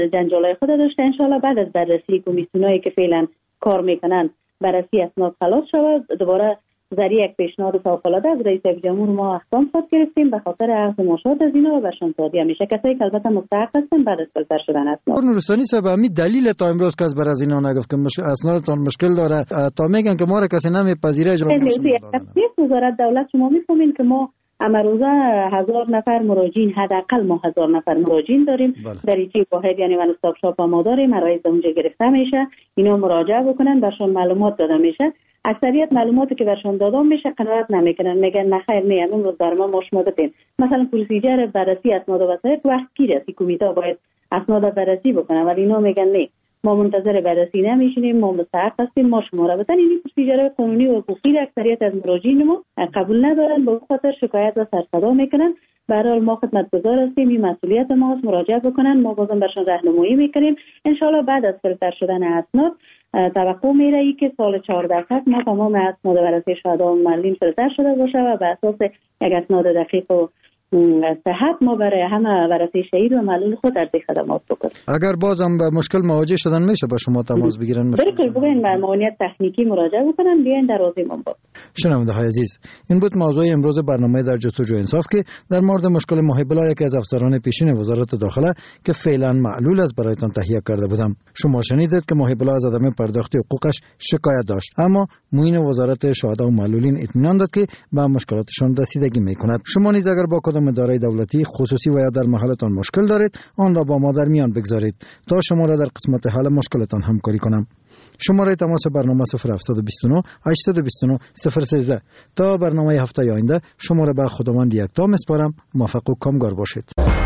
جنجالای خود داشته. انشالله بعد از بررسی کمیسیونایی که فعلا کار میکنن بررسی اسناد خلاص شود، دوباره ذریعه یک پیشنهاد فوق‌العاده از رئیس جمهور ما اقدام خود گرفتیم به خاطر اخذ مشاهده از اینا و برشان تادیه میشه. کسایی که البته مستحق هستن بعد از فیلتر شدن اسناد. نورستانی صاحب همین دلیل تا امروز کس بر از اینا نگفت که اسنادتان مشکل داره، تا میگن که ما را کسی نمیپذیره اجرا نمیشه. وزارت دولت شما میفهمین که ما امروزه 1000 نفر مراجعین، حداقل ما 1000 نفر مراجعین داریم. در این واحد یعنی ون استاپ شاپ ما داریم، مراکز اونجا گرفته میشه، اینا مراجعه بکنن، برشان معلومات داده میشه. اکثریت معلوماتی که برشان داده میشه قناعت نمیکنن، میگن نه خیر نه امروز در ما شما دادیم. مثلا پروسیجر بررسی اسناد و وثایق وقت گیره، کمیته باید اسناد بررسی بکنه، ولی اینا میگن نه ما منتظر بررسی نمیشینیم، ما مستحق هستیم، ما شما را بدن. این پروسیجر قانونی و حقوقی اکثریت از مراجعین ما قبول ندارن، به خاطر شکایت و سرصدا میکنن. به هر حال ما خدمتگزار هستیم، این مسئولیت ماست، مراجعه بکنن، ما بازم برشان راهنمایی میکنیم. ان شاءالله بعد از فیلتر شدن اسناد توقع میره ای که سال 14 ما تمام اسناد بررسی شهدا و معلولین فیلتر شده باشه و به اساس یک اسناد دقیق و صحت ما برای همه بررسی شهید و معلول خود ارزی خدمات بکنیم. اگر بازم به مشکل مواجه شدن میشه با شما تماس بگیرن؟ بالکل بگین به معاونت تکنیکی مراجعه بکنن، بیاین در راضیمون باش. شنونده های عزیز، این بود موضوع امروز برنامه در جستجوی انصاف که در مورد مشکل محب الله یکی از افسران پیشین وزارت داخله که فعلا معلول است برایتان تهیه کرده بودم. شما شنیدید که محب الله از عدم پرداخت حقوقش شکایت داشت، اما معین وزارت شهدا و معلولین اطمینان داد که به مشکلاتشان رسیدگی میکند. شما نیز اگر با کدام اداره دولتی خصوصی و یا در محلتان مشکل دارید، آن را با ما در میان بگذارید تا شما را در قسمت حل مشکلتان همکاری کنم. شماره تماس برنامه 0729 829 013. تا برنامه هفته آینده شما را به خداوند یکتا میسپارم. موفق و کامگار باشید.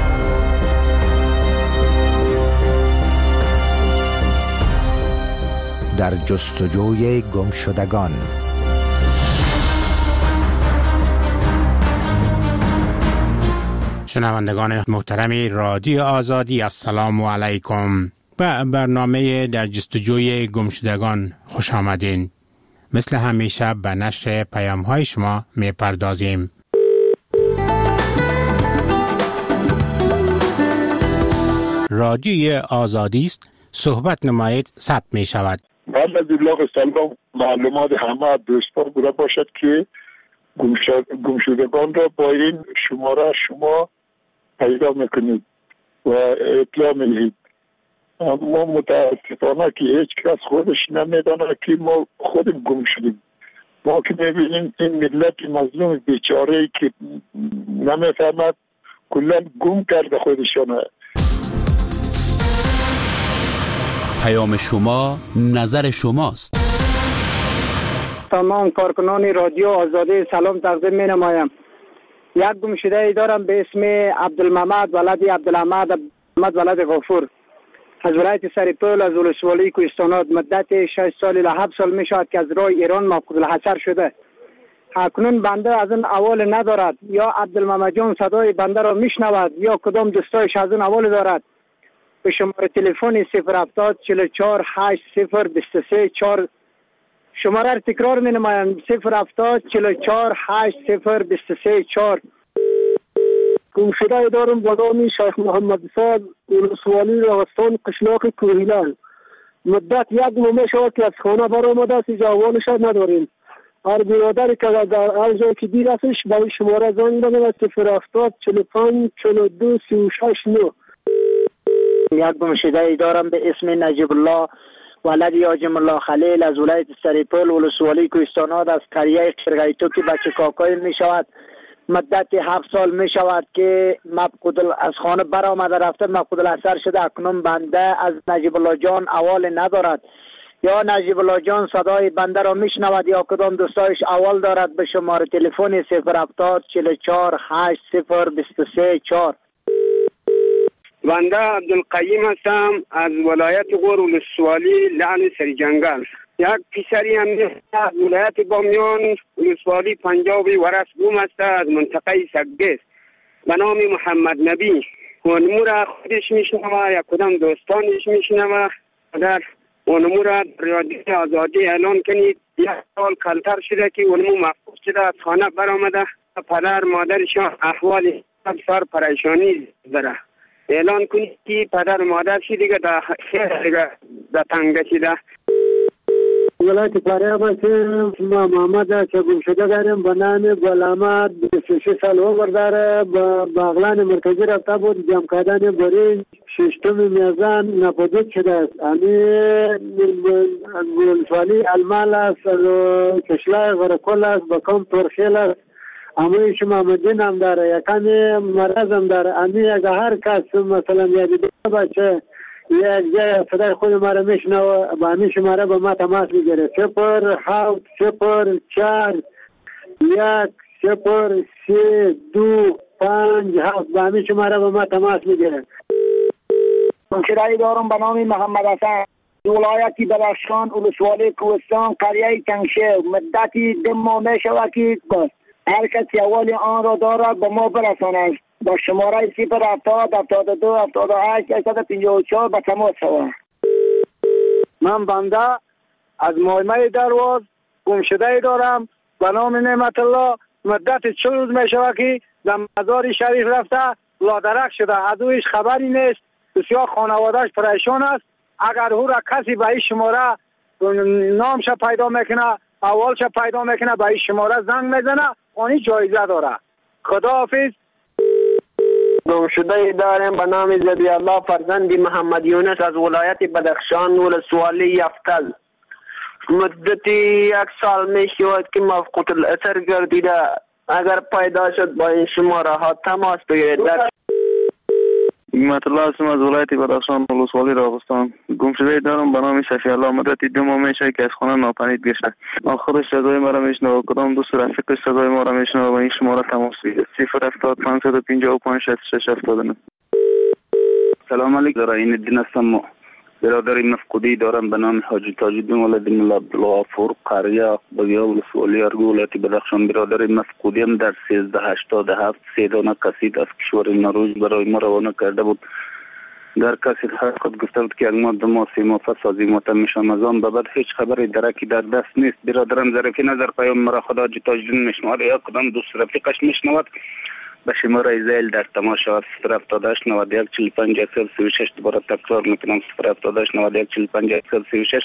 در جستجوی گمشدگان. شنوندگان محترم رادیو آزادی، السلام علیکم. به برنامه در جستجوی گمشدگان خوش آمدین. مثل همیشه به نشر پیام‌های شما می‌پردازیم. رادیو آزادی است، صحبت نمایید، ثبت می شود. بعد از ابلاغ سلام معلومات همه دوستان بوده باشد که گمشدگان را با این شماره شما پیدا میکنید و اطلاع میدهید. ما متاسفانه که هیچ کس خودش نمیدانه که ما خودم گم شدیم. ما که میبینیم این ملت مظلوم بیچاره‌ای که نمیفهمد کلا گم کرده خودشانه. پیام شما نظر شماست. تمام کارکنان رادیو آزادی سلام تقدیم می نمایم. یک گمشده ای دارم به اسم عبدالمحمد ولد عبدالحمد ولد غفور از ولایت سرپل از ولسوالی کوهستانات. مدت 6 سال الی 7 سال می شود که از راه ایران مفقود الحصر شده. اکنون بنده از این احوال ندارد، یا عبدالمحمد جان صدای بنده را میشنود یا کدام دوستایش از این احوال دارد. به شماره تلفن 070 44 80 23 4 شماره را تکرار می نمایم 070 44 80 23 4. گمشده دارم با نام شیخ محمد صاحب ولسوالی راغستان قشلاق کوهیلان. مدت 1 ماه شد که از خانه برآمده است، احوالش نداریم. هر برادری که در هر جای که دیر هستش برای شماره زنگ بزنه 070 45 42 36 9. یک گمشده دارم به اسم نجیب الله ولد یاجم الله خلیل از ولایت سرپل ولسوالی کوهستانات از قریه قرغیتو که بچه کاکای می شود. مدت 7 سال می شود که مفقود از خانه برآمده رفته مفقود الحصر شده. اکنون بنده از نجیب الله جان احوال ندارد، یا نجیب الله جان صدای بنده را میشنود یا کدام دوستایش احوال دارد. به شماره تلفن 070 44 80 23 4. بنده عبدالقیم هستم از ولایت غور ولسوالی لعن سریجنگل. یک پسری هم از ولایت بامیان ولسوالی پنجابی ورس گم است از منطقه سگدیس به نام محمد نبی. اونمو را خودش میشنوه یا کدام دوستانش میشنوه. اگر اونمو را رادیو آزادی اعلان کنید. 1 سال کلتر شده که اونمو مفقود شده، از خانه برآمده. پدر مادرشان احوال سر پریشانی داره. اعلان کنید که پدر و مادر چی دیگه در خیر دیگه در تنگ شده. ولایت فاریاب هستیم. ما محمد که گم شده داریم به نام گلامت 26 سال عمر داره. با باغلان مرکزی رفته بود جمع کردن برنج ششتم میزان ناپدید شده است. ولسوالی المال است، کشلای غرکل است، بکم ترخیل است. اما شما مدین هم داره، یکمی مرض هم داره. اگه هر کس مثلا یادیده باشه یک جای صدای خود ما را میشنوه با همین شماره با ما تماس میگیره 0 7 0 4 1 0 3 2 5 7 با همین شماره با ما تماس میگیره. گمشده‌ای دارم به نام محمد حسن، ولایت بدخشان، ولسوالی کوهستان، قریه کنشه. مدتی 2 ماه میشود که هر کسی اول آن را دارد به ما برساند با شماره 070 72 78 854 به تماس شود. من بنده از مایمه درواز گمشده‌ای دارم به نام نعمت الله. مدت 4 روز می شود که در مزار شریف رفته لادرک شده. از اویش خبری نیست. بسیار خانوادهش پریشان است. اگر او را کسی به این شماره نامش پیدا میکنه، اولش پیدا میکنه، به این شماره زنگ میزنه، آنی جایزه داره. خداحافظ. گمشده‌ای داریم به نام زبی الله فرزند محمد یونس از ولایت بدخشان، ولسوالی یفتل. مدتی 1 سال می شود که مفقود الاثر گردیده. اگر پیدا شد با این شماره ها تماس بگیرید. نعمت الله هستم از ولایت بدخشان، ولسوالی راغستان. گمشده‌ای دارم به نام شفیع الله. مدتی 2 ماه میشه که از خانه ناپدید گشته. خودش صدای ما را میشنوه، کدام دوست رفیقش صدای ما را میشنوه و این شماره تماس بگیرید 070 555 6679. سلام علیکم. این الدین هستم. برادر مفقودی دارم به نام حاجی تاج‌الدین ولد الله عبدالغفور، قریه بگیا ولسوالی ارگو، ولایت بدخشان. برادر مفقودی هم در 1387 3 دانه کسید از کشور نروژ برای ما روانه کرده بود. در کسید خود گفته بود که 1 ماه 2 ماه 3 ماه پس از این متم میشم. از آن به بعد هیچ خبری درکی در دست نیست. برادرم ظریفی نظر پیام مرا خدا حاجی تاج‌الدین میشنود یا کدام دوست رفیقش میشنود به شماره زیل در تماس شود 078 91 45 36. دوباره تکرار میکنم 078 91 45 36.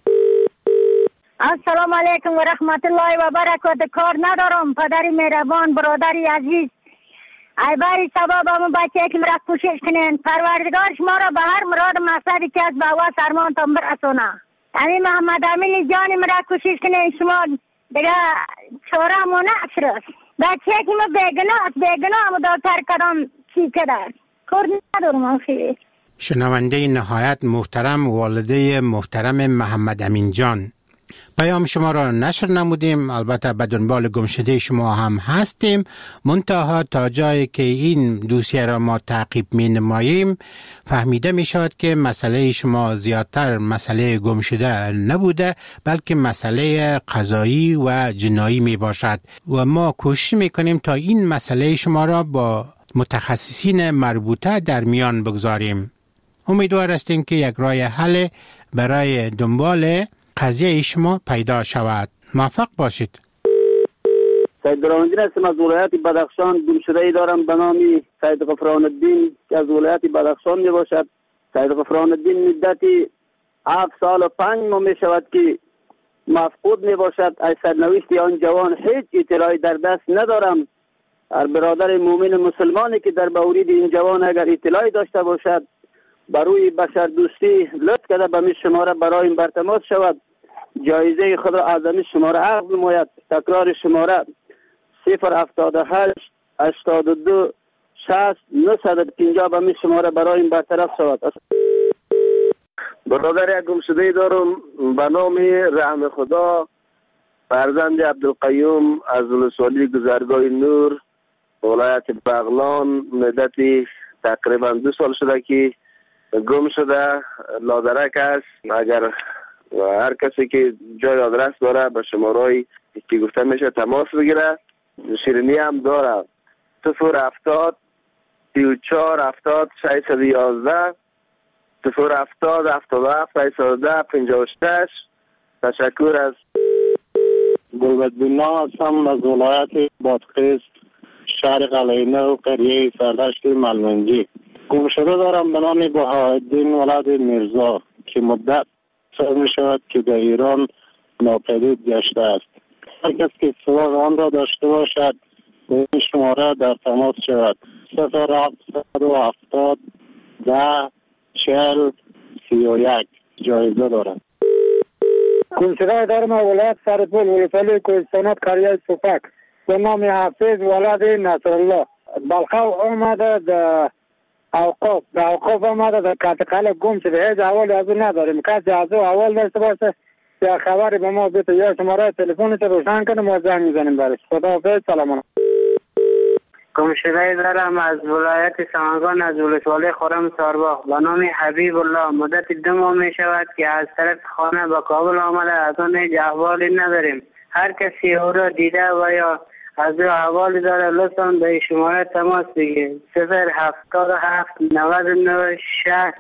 السلام علیکم و رحمت الله و برکاته. کار ندارم پدری مهربان، برادری عزیز، ای باری سبب همون بچه که مرا کوشش کنین، پروردگار شما را به هر مراد مقصدی که از بوا سرمان تان برسونه. همین محمد امین جانی مرا کوشش کنین، شما دیگه چاره همون نشرست. بچه که ما بیگناه همون دکتر کدام چی کده کار ندارم. آخیه شنونده نهایت محترم والده محترم محمد امین جان، پیام شما را نشر نمودیم. البته به دنبال گمشده شما هم هستیم، منتها تا جایی که این دوسیه را ما تعقیب می نماییم فهمیده می شود که مسئله شما زیادتر مسئله گمشده نبوده بلکه مسئله قضایی و جنایی می باشد و ما کوشش می کنیم تا این مسئله شما را با متخصصین مربوطه در میان بگذاریم. امیدوار هستیم که یک راه حل برای دنبال قضیه شما پیدا شود. موفق باشید. سید برامدین هستم از ولایت بدخشان. گمشده‌ای دارم به نام سید غفران الدین که از ولایت بدخشان می باشد. سید غفران الدین مدتی 7 سال و 5 ماه می شود که مفقود می باشد. از سرنوشت آن جوان هیچ اطلاعی در دست ندارم. هر برادر مومن مسلمانی که در بورید این جوان اگر اطلاعی داشته باشد بروی بشر دوستی لطف کرده به می شماره برای این برتماس شود. جایزه خود را از این شماره عقد نماید. تکرار شماره 078 82 60 950 به می شماره برای این برطرف شود. برادر یک گمشده‌ای دارم به نام رحم خدا، فرزند عبدالقیوم از ولسوالی گذرگاه نور، ولایت بغلان. مدتی تقریبا 2 سال شده که گم شده، لادرک است. اگر هر کسی که جای آدرس داره به شماره‌ای که گفته میشه تماس بگیره. شیرینی هم داره 070 34 70 611 070 77 610 56. تشکر از گلبدبینا هستم از ولایت بادغیس، شهر قلعه‌نو، قریه سردشت ملمنجی. گمشده دارم به نام بهاءالدین ولد میرزا که مدت سال می شود که در ایران ناپدید گشته است. هر کس که سراغ آن را داشته باشد به این شماره در تماس شود. 0770 10 40 31 جایزه دارد. گمشده دارم ولایت سرپل ولسوالی کوهستانات قریه سوفک به نام حافظ ولد نصرالله. بلخو آمده در اوقاف آمده در کاتقل گم شده. هیچ احوالی از اون نداریم. کسی از اون احوال داشته باشه یا خبری به ما بده یا شماره تلفنش روشن کنه ما زنگ میزنیم برش. خداحافظ. سلام. گمشده دارم از ولایت سمنگان از ولسوالی خرم سارباغ به نام حبیب الله. مدت 2 ماه می شود که از طرف خانه به کابل آمده. از اون هیچ احوالی نداریم. هر کسی او را دیده و یا از او احوالی داره لطفاً به شماره تماس بگیرید. 077 99 60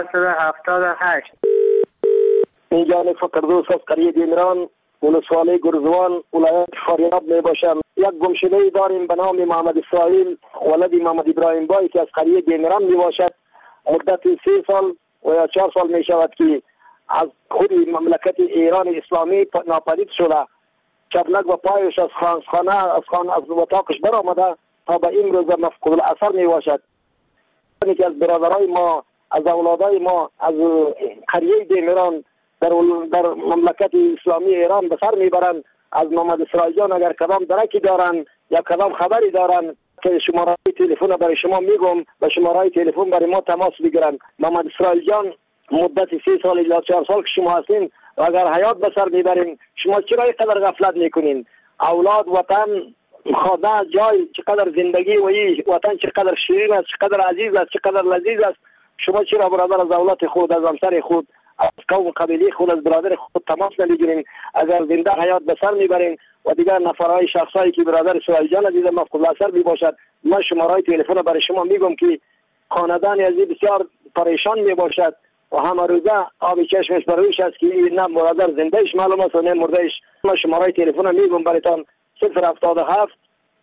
478. این جانب فقردوس از قریه دیمران ولسوالی گرزوان ولایت فاریاب می باشم. یک گمشده داریم به نام محمد اسرائیل ولد محمد ابراهیم بای که از قریه دیمران می باشد. مدت 3 سال و یا 4 سال می شود که از خود مملکت ایران اسلامی ناپدید شده. چبلک و پایش از خانه از اتاقش برآمده تا به این روز مفقود الاثر می باشد. که از برادرای ما از اولادای ما از قریه دیمران در مملکت اسلامی ایران به سر میبرند. از محمد اسرائیل جان اگر کدام درکی دارن یا کدام خبری دارن که شماره تلفن برای شما میگم و شماره تلفن برای ما تماس بگیرن. محمد اسرائیل جان مدت 3 سال یا 4 سال که شما هستین و اگر حیات به سر میبرین شما چرا اینقدر غفلت میکنین؟ اولاد، وطن، خانه، جای، چقدر زندگی و این وطن چقدر شیرین است، چقدر عزیز است، چقدر لذیذ است. شما چرا برادر از اولاد خود، از همسر خود، از قوم قبیله خود، از برادر خود تماس نمیگیرین؟ اگر زنده حیات به سر میبرین و دیگر نفرهای شخصایی که برادر اسرائیل جان عزیز مفقود الاثر میباشد، من شماره تلفن برای شما میگم که خاندان عزیز بسیار پریشان میباشد و همه روزه آب چشمش بر رویش است که نه برادر زندهش معلوم است و نه مردهش. من شماره تلفن میگم برایتان 077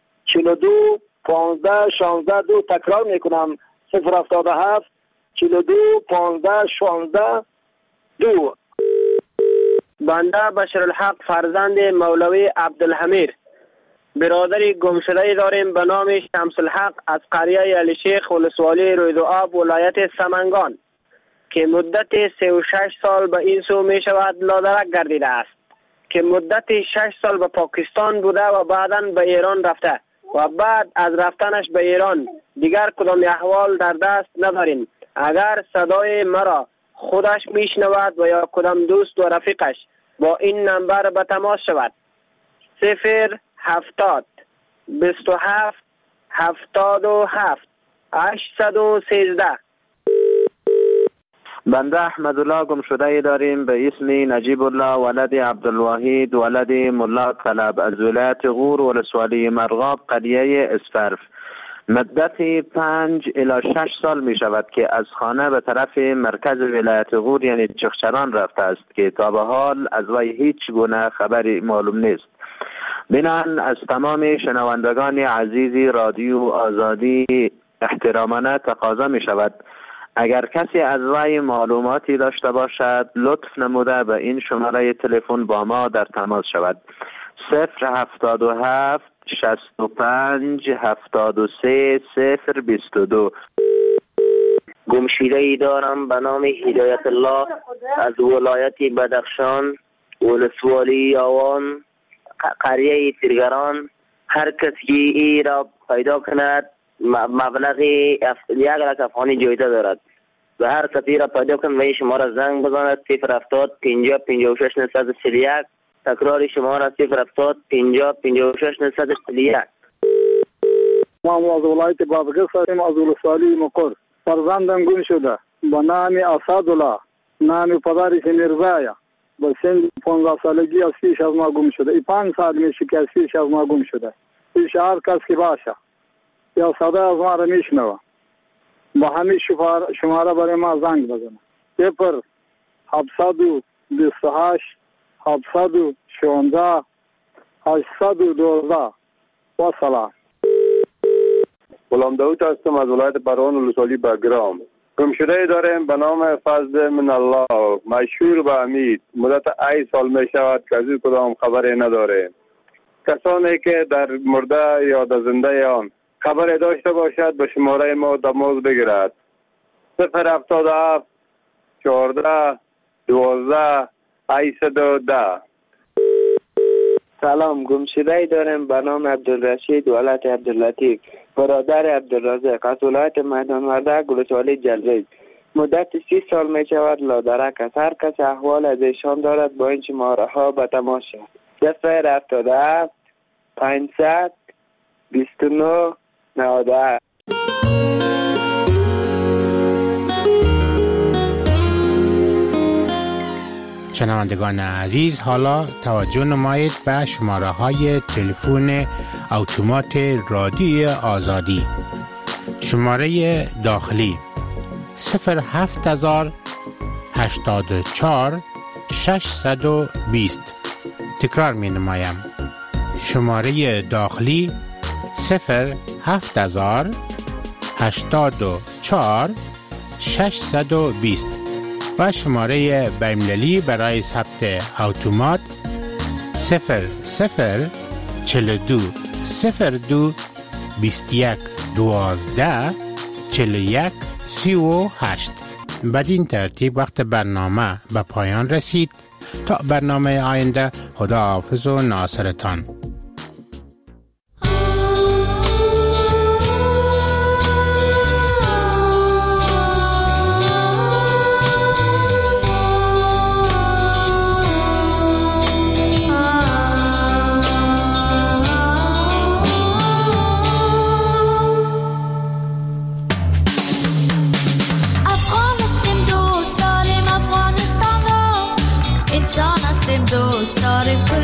42 15 16 2. تکرار میکنم 077 42 15 16 2. بنده بشرالحق فرزند مولوی عبدالحمید برادری گمشده داریم به نام شمس الحق از قریه علی شیخ ولسوالی رویدوآب ولایت سمنگان که مدت 36 سال به این سو می شود لادرک گردیده است که مدت 6 سال به پاکستان بوده و بعداً به ایران رفته و بعد از رفتنش به ایران دیگر کدام احوال در دست نداریم. اگر صدای مرا خودش میشنود و یا کدام دوست و رفیقش با این نمبر به تماس شود 070 27 77 813. بنده احمدالله گمشده داریم به اسم نجیب الله ولد عبدالواحد ولد ملا طلب از ولایت غور ولسوالی مرغاب قریه اسفرف. مدت 5 الی 6 سال می شود که از خانه به طرف مرکز ولایت غور یعنی چخچران رفته است که تا به حال از وی هیچ گونه خبری معلوم نیست. بنان از تمام شنوندگان عزیز رادیو آزادی احترامانه تقاضا می شود اگر کسی از وی معلوماتی داشته باشد لطف نموده به این شماره تلفن با ما در تماس شود 077 65 73 022. گمشده ای دارم به نام هدایت الله از ولایت بدخشان ولسوالی آوان قریه تیرگران. هر کسی ای را پیدا کند مبلغ 1 لک افغانی جایزه دارد و هر کسی را پیدا کند و این شماره زنگ بزند 070 50 56 931. تکرار شماره 070 50 56 931. ما از ولایت بادغیس هستیم از ولسوالی مقر. فرزندم گم شده با نام اسدالله نام پدرش میرزایا با سن 15 سالگی از پیش از ما گم شده. 5 سال میشه که از پیش از ما گم شده. پیش هر کس که باشه یا صدا از ما را میشنوه با همین شماره برای ما زنگ بزنه 0728 716 812 و سلام. غلام داوود هستم از ولایت بروان ولسوالی بگرام. گمشده داریم به نام فضل من الله، مشهور به امید. مدت 8 سال می شود که از این کدام خبری نداریم. کسانی که در مرده یا در زنده آن خبری داشته باشد به شماره ما تماس بگیرد. 077 14 12 810. سلام، گمشده داریم به نام عبدالرشید ولد عبداللطیف، برادر عبدالرزاق از ولایت میدان وردک ولسوالی جلریز. مدت 30 سال می شود لادرک است. هر کس احوال از ایشان دارد با این شماره ها به تماس شود. 077 500 29 98. شنوندگان عزیز، حالا توجه نمایید به شماره های تلفن اتومات رادیو آزادی. شماره داخلی 07000 84 620. تکرار می نمایم. شماره داخلی 07000 84 620 و شماره بین‌المللی برای ثبت اتومات 0042 02 21 12 41 38. بدین ترتیب وقت برنامه به پایان رسید. تا برنامه آینده، خداحافظ و ناصرتان. دوست داریم